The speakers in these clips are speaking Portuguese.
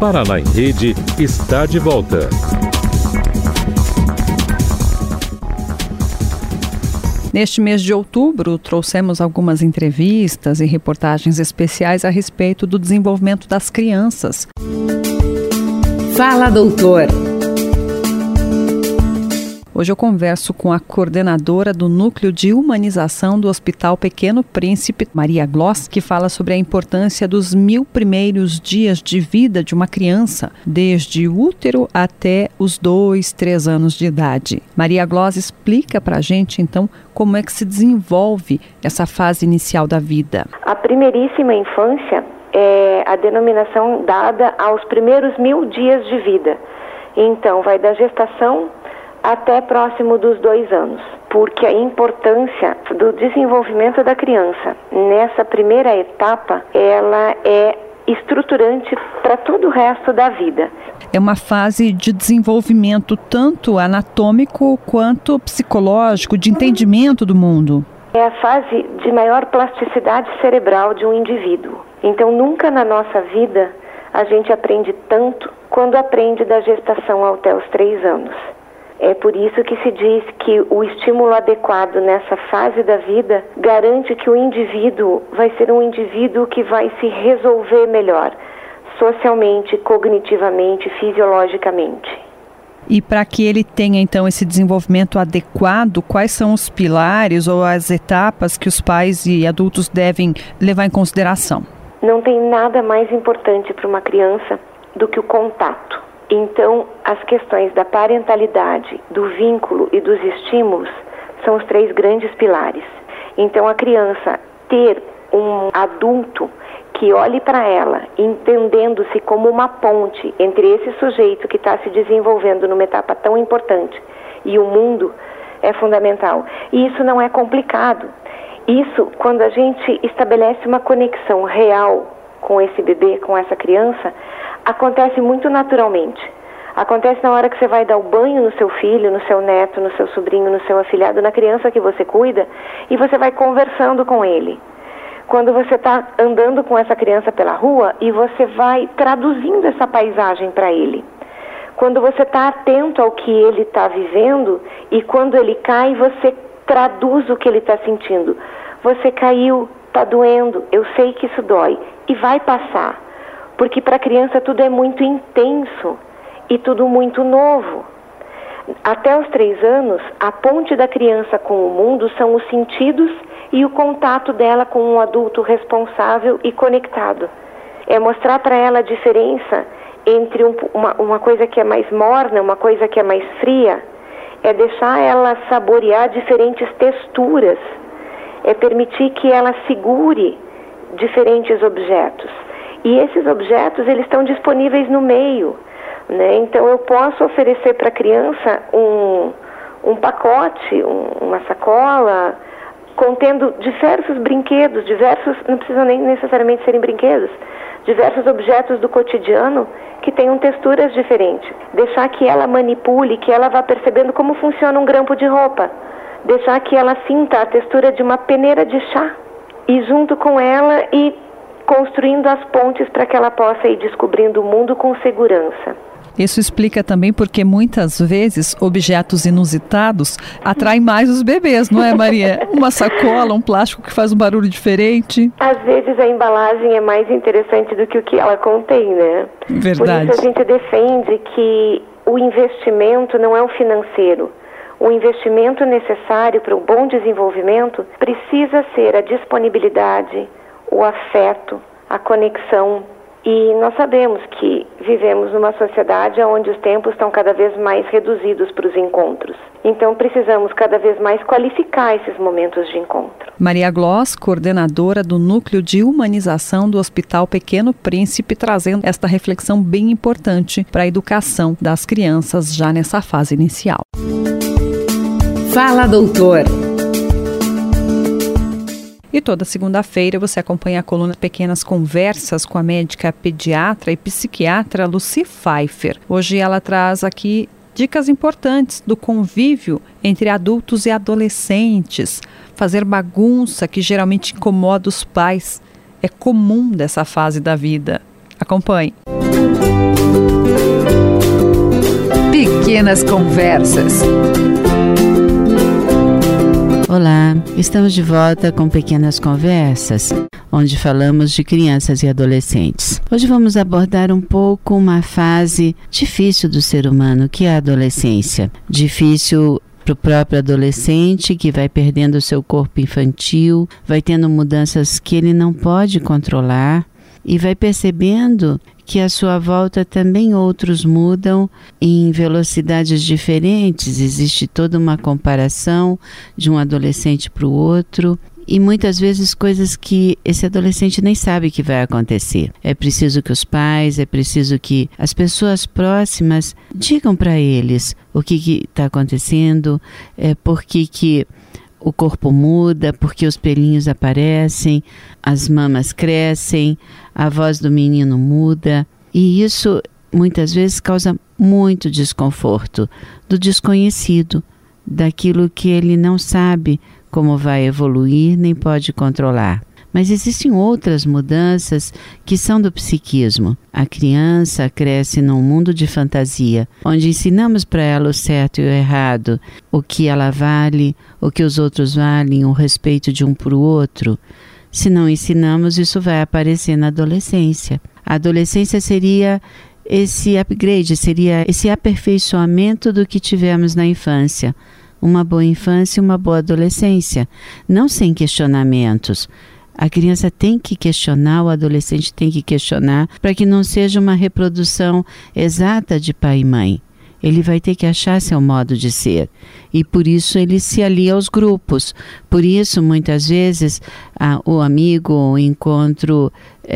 Paraná em Rede está de volta. Neste mês de outubro, trouxemos algumas entrevistas e reportagens especiais a respeito do desenvolvimento das crianças. Fala, doutor! Hoje eu converso com a coordenadora do Núcleo de Humanização do Hospital Pequeno Príncipe, Maria Gloss, que fala sobre a importância dos 1000 primeiros dias de vida de uma criança, desde o útero até os 2, 3 anos de idade. Maria Gloss explica para a gente, então, como é que se desenvolve essa fase inicial da vida. A primeiríssima infância é a denominação dada aos primeiros 1000 dias de vida. Então, vai da gestação até próximo dos 2 anos, porque a importância do desenvolvimento da criança nessa primeira etapa, ela é estruturante para todo o resto da vida. É uma fase de desenvolvimento tanto anatômico quanto psicológico, de entendimento do mundo. É a fase de maior plasticidade cerebral de um indivíduo. Então, nunca na nossa vida a gente aprende tanto quando aprende da gestação até os 3 anos. É por isso que se diz que o estímulo adequado nessa fase da vida garante que o indivíduo vai ser um indivíduo que vai se resolver melhor, socialmente, cognitivamente, fisiologicamente. E para que ele tenha, então, esse desenvolvimento adequado, quais são os pilares ou as etapas que os pais e adultos devem levar em consideração? Não tem nada mais importante para uma criança do que o contato. Então, as questões da parentalidade, do vínculo e dos estímulos são os 3 grandes pilares. Então, a criança ter um adulto que olhe para ela, entendendo-se como uma ponte entre esse sujeito que está se desenvolvendo numa etapa tão importante e o mundo, é fundamental. E isso não é complicado. Isso, quando a gente estabelece uma conexão real com esse bebê, com essa criança, acontece muito naturalmente. Acontece na hora que você vai dar o banho no seu filho, no seu neto, no seu sobrinho, no seu afilhado, na criança que você cuida, e você vai conversando com ele. Quando você está andando com essa criança pela rua e você vai traduzindo essa paisagem para ele. Quando você está atento ao que ele está vivendo e quando ele cai, você traduz o que ele está sentindo. Você caiu, está doendo, eu sei que isso dói e vai passar. Porque para a criança tudo é muito intenso e tudo muito novo. Até os 3 anos, a ponte da criança com o mundo são os sentidos e o contato dela com um adulto responsável e conectado. É mostrar para ela a diferença entre uma coisa que é mais morna, uma coisa que é mais fria. É deixar ela saborear diferentes texturas. É permitir que ela segure diferentes objetos. E esses objetos, eles estão disponíveis no meio, né? Então, eu posso oferecer para a criança um pacote, uma sacola, contendo diversos brinquedos, não precisam nem necessariamente serem brinquedos, diversos objetos do cotidiano que tenham texturas diferentes. Deixar que ela manipule, que ela vá percebendo como funciona um grampo de roupa. Deixar que ela sinta a textura de uma peneira de chá. E junto com ela e construindo as pontes para que ela possa ir descobrindo o mundo com segurança. Isso explica também porque muitas vezes objetos inusitados atraem mais os bebês, não é, Maria? Uma sacola, um plástico que faz um barulho diferente. Às vezes a embalagem é mais interessante do que o que ela contém, né? Verdade. Por isso a gente defende que o investimento não é o financeiro. O investimento necessário para o bom desenvolvimento precisa ser a disponibilidade, o afeto, a conexão. E nós sabemos que vivemos numa sociedade onde os tempos estão cada vez mais reduzidos para os encontros. Então precisamos cada vez mais qualificar esses momentos de encontro. Maria Gloss, coordenadora do Núcleo de Humanização do Hospital Pequeno Príncipe, trazendo esta reflexão bem importante para a educação das crianças já nessa fase inicial. Fala, doutor! E toda segunda-feira você acompanha a coluna Pequenas Conversas com a médica pediatra e psiquiatra Lucy Pfeiffer. Hoje ela traz aqui dicas importantes do convívio entre adultos e adolescentes. Fazer bagunça que geralmente incomoda os pais é comum dessa fase da vida. Acompanhe. Pequenas Conversas. Olá, estamos de volta com Pequenas Conversas, onde falamos de crianças e adolescentes. Hoje vamos abordar um pouco uma fase difícil do ser humano, que é a adolescência. Difícil para o próprio adolescente, que vai perdendo o seu corpo infantil, vai tendo mudanças que ele não pode controlar e vai percebendo que à sua volta também outros mudam em velocidades diferentes. Existe toda uma comparação de um adolescente para o outro e muitas vezes coisas que esse adolescente nem sabe que vai acontecer. É preciso que os pais, é preciso que as pessoas próximas digam para eles o que está acontecendo, por que o corpo muda, porque os pelinhos aparecem, as mamas crescem, a voz do menino muda. E isso muitas vezes causa muito desconforto do desconhecido, daquilo que ele não sabe como vai evoluir nem pode controlar. Mas existem outras mudanças que são do psiquismo. A criança cresce num mundo de fantasia, onde ensinamos para ela o certo e o errado, o que ela vale, o que os outros valem, o respeito de um para o outro. Se não ensinamos, isso vai aparecer na adolescência. A adolescência seria esse upgrade, seria esse aperfeiçoamento do que tivemos na infância. Uma boa infância e uma boa adolescência, não sem questionamentos. A criança tem que questionar, o adolescente tem que questionar, para que não seja uma reprodução exata de pai e mãe. Ele vai ter que achar seu modo de ser. E por isso ele se alia aos grupos. Por isso, muitas vezes, o amigo, o encontro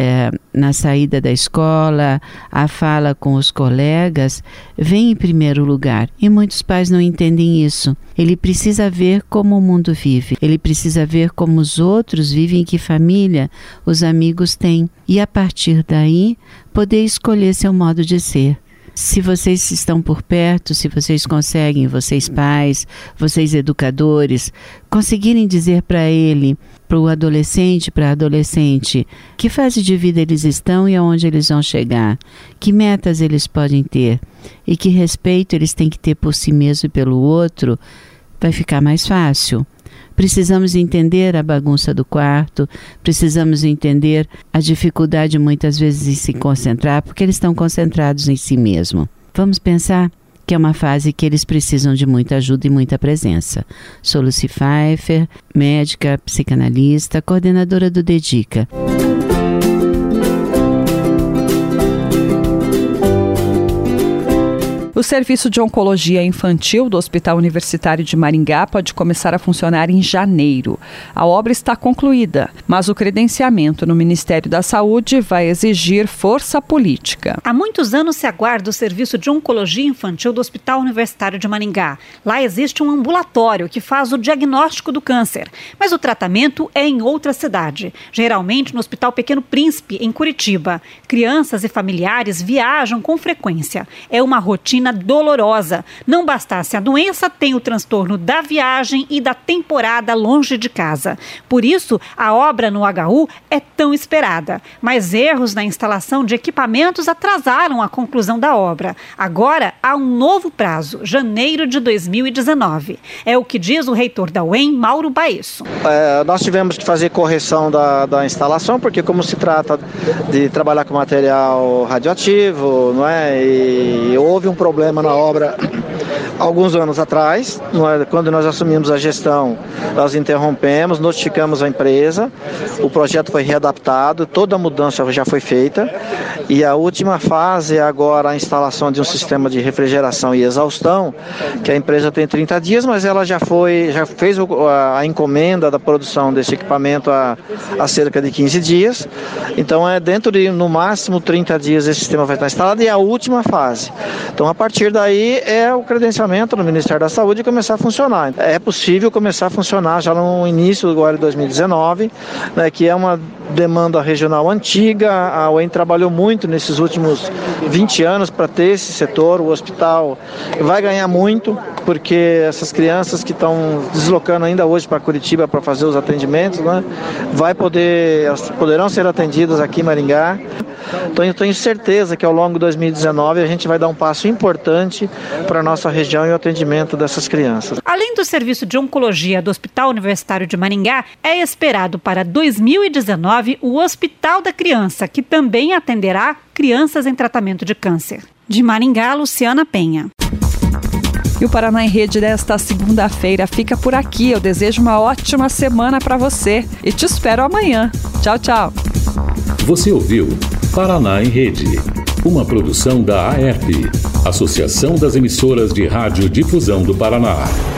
na saída da escola, a fala com os colegas, vem em primeiro lugar. E muitos pais não entendem isso. Ele precisa ver como o mundo vive. Ele precisa ver como os outros vivem, que família os amigos têm. E a partir daí, poder escolher seu modo de ser. Se vocês estão por perto, se vocês conseguem, vocês pais, vocês educadores, conseguirem dizer para ele, para o adolescente, para a adolescente, que fase de vida eles estão e aonde eles vão chegar, que metas eles podem ter e que respeito eles têm que ter por si mesmo e pelo outro, vai ficar mais fácil. Precisamos entender a bagunça do quarto, precisamos entender a dificuldade muitas vezes em se concentrar, porque eles estão concentrados em si mesmo. Vamos pensar que é uma fase que eles precisam de muita ajuda e muita presença. Sou Lucy Pfeiffer, médica, psicanalista, coordenadora do Dedica. O Serviço de Oncologia Infantil do Hospital Universitário de Maringá pode começar a funcionar em janeiro. A obra está concluída, mas o credenciamento no Ministério da Saúde vai exigir força política. Há muitos anos se aguarda o Serviço de Oncologia Infantil do Hospital Universitário de Maringá. Lá existe um ambulatório que faz o diagnóstico do câncer, mas o tratamento é em outra cidade, geralmente no Hospital Pequeno Príncipe, em Curitiba. Crianças e familiares viajam com frequência. É uma rotina dolorosa. Não bastasse a doença, tem o transtorno da viagem e da temporada longe de casa. Por isso, a obra no HU é tão esperada. Mas erros na instalação de equipamentos atrasaram a conclusão da obra. Agora há um novo prazo, janeiro de 2019. É o que diz o reitor da UEM, Mauro Baesso. Nós tivemos que fazer correção da instalação, porque como se trata de trabalhar com material radioativo, não é? E houve um problema na obra alguns anos atrás, quando nós assumimos a gestão, nós interrompemos, notificamos a empresa, o projeto foi readaptado, toda a mudança já foi feita e a última fase é agora a instalação de um sistema de refrigeração e exaustão, que a empresa tem 30 dias, mas ela já fez a encomenda da produção desse equipamento há cerca de 15 dias, então dentro de no máximo 30 dias esse sistema vai estar instalado e é a última fase. Então a partir daí é o credenciamento no Ministério da Saúde começar a funcionar. É possível começar a funcionar já no início agora de 2019, né, que é uma demanda regional antiga. A UEM trabalhou muito nesses últimos 20 anos para ter esse setor. O hospital vai ganhar muito, porque essas crianças que estão deslocando ainda hoje para Curitiba para fazer os atendimentos, né, elas poderão ser atendidas aqui em Maringá. Então eu tenho certeza que ao longo de 2019 a gente vai dar um passo importante para a nossa região e o atendimento dessas crianças. Além do serviço de oncologia do Hospital Universitário de Maringá, é esperado para 2019 o Hospital da Criança, que também atenderá crianças em tratamento de câncer. De Maringá, Luciana Penha. E o Paraná em Rede desta segunda-feira fica por aqui. Eu desejo uma ótima semana para você e te espero amanhã. Tchau, tchau. Você ouviu Paraná em Rede, uma produção da AERP, Associação das Emissoras de Rádio Difusão do Paraná.